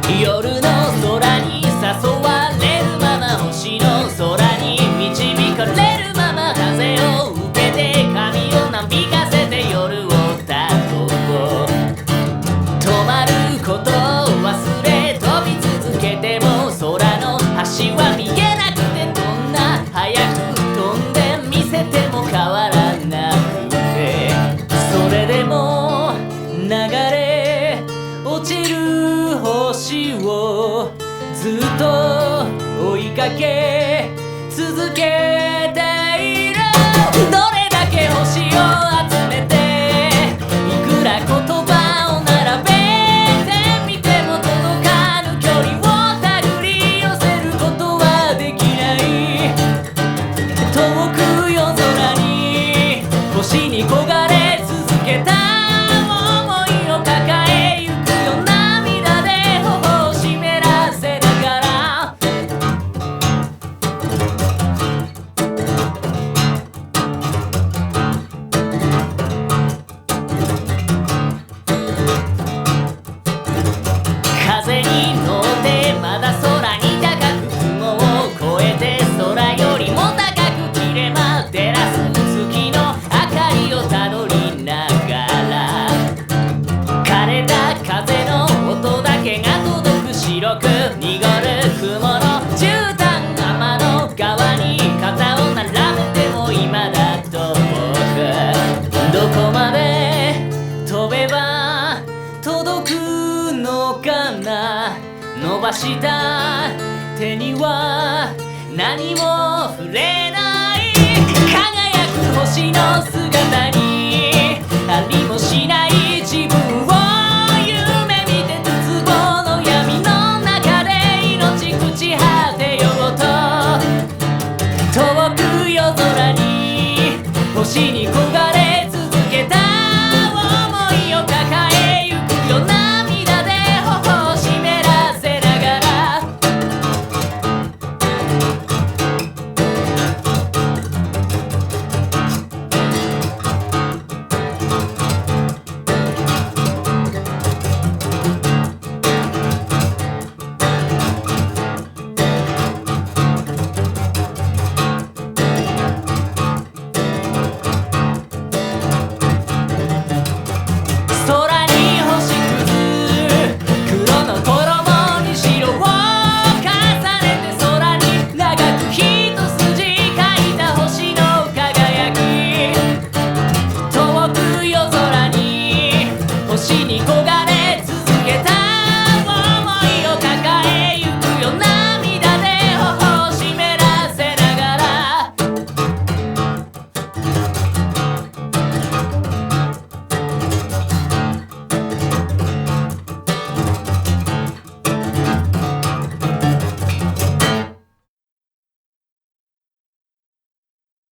夜の空に誘われるまま星の空に導かれるまま風を受けて髪をなびかせて夜をたどう止まることを忘れ飛び続けても空の端は見えなくてどんな早く飛んでみせても変わらなくてそれでも流れ落ちる星をずっと追いかけ続けているどれだけ星を集めていくら言葉を並べてみても届かぬ距離を手繰り寄せることはできない遠く夜空に星に焦がれ続けた想いを抱えゆくよ涙で頬を湿らせながら風に乗ってまだ空に高く雲を越えて空よりも高く切れ間照らす月の明かりをたどりながら枯れた風の音だけが届く白く濁る雲の絨毯天の川に肩を並べても今だと僕どこまで飛べば届くのかな伸ばした手には何も触れない輝く星の姿に